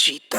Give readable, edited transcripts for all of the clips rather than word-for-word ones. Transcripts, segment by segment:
ਚੀਤਾ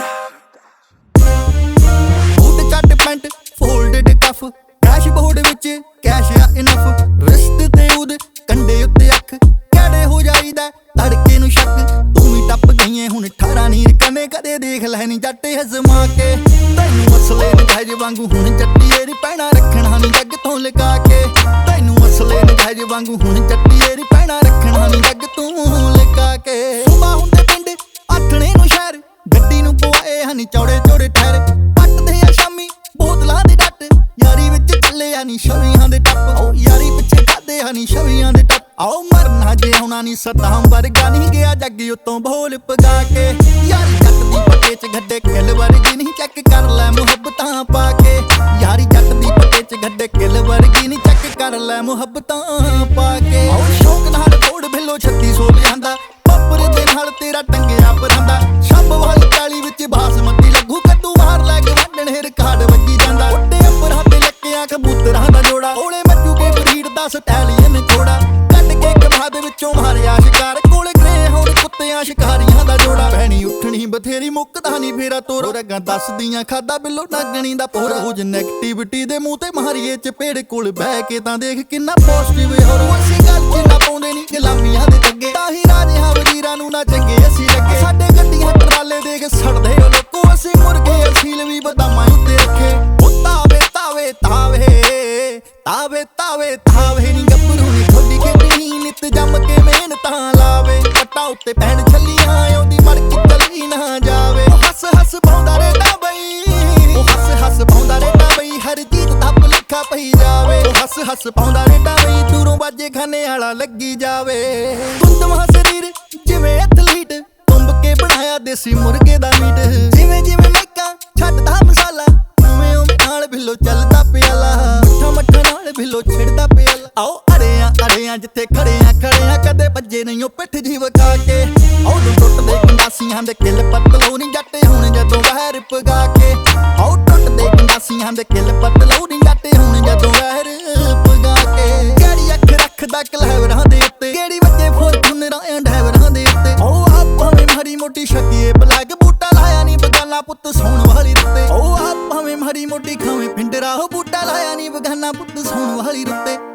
boot ਚੱਟ pant folded cuff dashboard ਵਿੱਚ cash ਆ ਇਨਫ ਰਿਸਟ ਤੇ ਉਹਦੇ ਕੰਡੇ ਉੱਤੇ ਅੱਖ ਕਿਹੜੇ ਹੋ ਜਾਈਦਾ ਤੜਕੇ ਨੂੰ ਸ਼ੱਕ ਤੂੰ ਵੀ ਟੱਪ ਗਈਏ ਹੁਣ 18 ਨੀਰ ਕਨੇ ਕਦੇ ਦੇਖ ਲੈ ਨੀ ਜੱਟ ਹਜ਼ਮਾ ਕੇ ਤੈਨੂੰ ਮਸਲੇ ਨਜਾਇਜ਼ ਵਾਂਗੂ ਹੁਣ ਜੱਟੀਏ ਨੀ ਪੈਣਾ ਰੱਖਣਾ ਨੀ ਜੱਗ ਤੋਂ ਲਗਾ ਕੇ ਤੈਨੂੰ ਮਸਲੇ ਨਜਾਇਜ਼ ਵਾਂਗੂ ਹੁਣ ਜੱਟੀਏ ਨੀ ਪੈਣਾ ਰੱਖਣਾ ਨੀ ਜੱਗ ਤੋਂ ਲਗਾ ਕੇ ਸੁਬਾ ਹੁੰਦੇ ਪਿੰਡ ਆਥਣੇ ਨੂੰ ਸ਼ਹਿਰ ਗੱਡੀ ਨੂੰ ਪਵਾਏ ਹਨੀ ਚੌੜੇ ਚੌੜੇ ਠਹਿਰ ਪੱਟਦੇ ਆ ਸ਼ਾਮੀ ਬੋਤਲਾਂ ਦੇ ਡੱਟ ਯਾਰੀ ਵਿੱਚ ਚੱਲੇ ਹਨੀ ਛਵੀਆਂ ਦੇ ਟੱਪ ਓ ਯਾਰੀ ਪਿੱਛੇ ਖਾਦੇ ਹਨੀ ਛਵੀਆਂ ਦੇ ਟੱਪ ਆਓ ਮਰਨਾ ਜੇ ਆਉਣਾ ਨੀ ਸਤਾਂ ਵਰਗਾ ਨਹੀਂ ਗਿਆ ਜੱਗ ਉਤੋਂ ਭੋਲ ਪਗਾ ਕੇ ਯਾਰੀ ਜੱਟ ਦੀ ਪੱਟੇ ਚ ਗੱਡੇ ਕਿਲ ਵਰਗੀ ਨਹੀਂ ਚੈੱਕ ਕਰ ਲੈ ਮੁਹੱਬਤਾਂ ਪਾ ਕੇ ਯਾਰੀ ਜੱਟ ਦੀ ਪੱਟੇ ਚ ਗੱਡੇ ਕਿਲ ਵਰਗੀ ਨਹੀਂ ਚੈੱਕ ਕਰ ਲੈ ਮੁਹੱਬਤਾਂ ਪਾ ਕੇ ਆਓ ਸ਼ੌਕ ਨਾਲ ਤੋੜ ਬਿੱਲੋ 3600 ਲਿਆਂਦਾ ਬੱਬਰ ਦੇ ਨਾਲ ਤੇਰਾ ਟੰਗਿਆ ਪਰਾਂਦਾ ਸ਼ੱਬ ਵਾਲੀ ਕਾਲੀ ਵਿੱਚ ਬਾਸਮਤੀ ਲੱਗੂ ਕੱਦੂ ਮਾਰ ਲੈ ਕੇ ਵੱਢਣ ਰਿਕਾਰਡ ਵੱਜੀ ਜਾਂਦਾ ਉੱਡੇ ਅੰਬਰਾਂ ਤੇ ਲੱਕਿਆ ਕਬੂਤਰਾਂ ਦਾ ਜੋੜਾ ਕੋਲੇ ਮੱਜੂ ਕੇ ਬਰੀਡ ਦਾ ਸਟੈਲੀਅਨ ਥੋੜਾ ਕੱਢ ਕੇ ਕਮਾ ਦੇ ਵਿੱਚੋਂ ਮਾਰਿਆ ਸ਼ਿਕਾਰ ਕੋਲੇ ਗਰੇ ਹੁਣ ਕੁੱਤਿਆਂ ਸ਼ਿਕਾਰੀਆਂ ਦਾ ਜੋੜਾ ਭੈਣੀ ਉੱਠਣੀ ਬਥੇਰੀ ਮੁੱਕਦਾ ਨਹੀਂ ਫੇਰਾ ਤੋਰ ਰਗਾਂ ਦੱਸਦੀਆਂ ਖਾਦਾ ਬਿੱਲੋ ਨਾਗਣੀ ਦਾ ਪੋਰ ਰੋਜ਼ ਨੈਗੇਟਿਵਿਟੀ ਦੇ ਮੂੰਹ ਤੇ ਮਾਰੀਏ ਚਪੇੜ ਕੋਲ ਬਹਿ ਕੇ ਤਾਂ ਦੇਖ ਕਿੰਨਾ ਪੋਜ਼ਿਟਿਵ ਹੋਰ ਅਸੀਂ ਗੱਲ ਚ ਨਾ ਪਾਉਂਦੇ ਨਹੀਂ ਗੁਲਾਮੀਆਂ ਦੇ ਟੱਗੇ ਤਾਂ ਹੀ ਰਾਜਿਆਂ ਵਜ਼ੀਰਾਂ ਨੂੰ ਨਾ ਚੰਗੇ ਅਸੀਂ ਲੱਗੇ ਸਾਡੇ ਗੱਡੀਆਂ ਟਰਾਲੇ ਦੇਖ ਸੜਦੇ ਓ ਲੋਕੋ ਅਸੀਂ ਮੁਰਗੇ ਅਸੀਲ ਵੀ ਬਦਾਮਾਂ ਉੱਤੇ ਰੱਖੇ ਉਹ ਤਾਵੇ ਤਾਵੇ ਤਾਵੇ ਤਾਵੇ ਤਾਵੇ ਤਾਵੇ ਨੀ ਗੱਭਰੂ ਨੀ ਖੋਡੀ ਖੇਡੀ ਨਿੱਤ ਜੰਮ ਕੇ ਮਿਹਨਤਾਂ ਲਾਵੇ ਪੱਟਾ ਉੱਤੇ ਪੈਣ ਛੱਲੀਆਂ ਆਉਂਦੀ ਮੜ ਕੇ ਚਲੀ ਨਾ ਜਾਵੇ ਉਹ ਹੱਸ ਹੱਸ ਪਾਉਂਦਾ ਰਹਿੰਦਾ ਬਈ ਉਹ ਹੱਸ ਹੱਸ ਪਾਉਂਦਾ ਰਹਿੰਦਾ ਬਈ ਹਰ ਚੀਜ਼ ਦਾ ਭੁਲੇਖਾ ਪਈ ਜਾਵੇ ਉਹ ਹੱਸ ਹੱਸ ਪਾਉਂਦਾ ਰਹਿੰਦਾ ਬਈ ਦੂਰੋਂ ਬਾਜੇ ਖਾਨੇ ਵਾਲਾ ਲੱਗੀ ਜਾਵੇ ਕੁੰਦਮਾ ਸਰੀਰ ਜਿਵੇਂ ਐਥਲੀਟ ਤੁੰਬ ਕੇ ਬਣਾਇਆ ਦੇਸੀ ਮੁਰਗੇ ਦਾ ਮੀਟ ਜਿਵੇਂ ਜਿਵੇਂ ਮੈਕਾਂ ਛੱਡਦਾ ਮਸਾਲਾ ਉਵੇਂ ਉਵੇਂ ਨਾਲ ਬਿੱਲੋ ਚੱਲਦਾ ਪਿਆਲਾ ਮੱਠਾ ਮੱਠਾ ਨਾਲ ਬਿੱਲੋ ਛਿੜਦਾ ਪਿਆਲਾ ਆਓ ਅੜਿਆਂ ਜਿੱਥੇ ਖੜਿਆਂ ਕਦੇ ਭੱਜੇ ਨਹੀਂ ਉਹ ਪਿੱਠ ਜੀ ਵਕਾ ਕੇ ਆਓ ਟੁੱਟਦੇ ਗੰਡਾਸੀਆਂ ਦੇ ਕਿੱਲ ਪਤਲੋ ਨੀ ਜੱਟ ਹੁਣ ਜਦੋਂ ਵਹਿਰ ਪਗਾ ਕੇ ਆਓ ਟੁੱਟਦੇ ਗੰਡਾਸੀਆਂ ਦੇ ਕਿੱਲ ਪਤਲੋ ਨੀ ਜੱਟ ਹੁਣ ਜਦੋਂ ਵਹਿਰ ਪਗਾ ਕੇ ਕਿਹੜੀ ਅੱਖ ਰੱਖਦਾ ਕਲੈਵਰਾਂ ਦੇ ਉੱਤੇ ਕਿਹੜੀ ਵੱਜੇ ਫੋਰਚੂਨਰਾਂ ਡਰਾਈਵਰਾਂ ਦੇ ਉੱਤੇ ਆਓ ਭਾਵੇਂ ਮਾੜੀ ਮੋਟੀ ਸ਼ੱਕੀਏ ਬਲੈਕ ਬੂਟਾ ਲਾਇਆ ਨੀ ਬਗਾਨਾ ਪੁੱਤ ਸੌਣ ਵਾਲੀ ਰੁੱਤੇ ਆਓ ਭਾਵੇਂ ਮਾੜੀ ਮੋਟੀ ਖਾਵੇਂ ਪਿੰਡਰਾ ਉਹ ਬੂਟਾ ਲਾਇਆ ਨੀ ਬਗਾਨਾ ਪੁੱਤ ਸੌਣ ਵਾਲੀ ਰੁੱਤੇ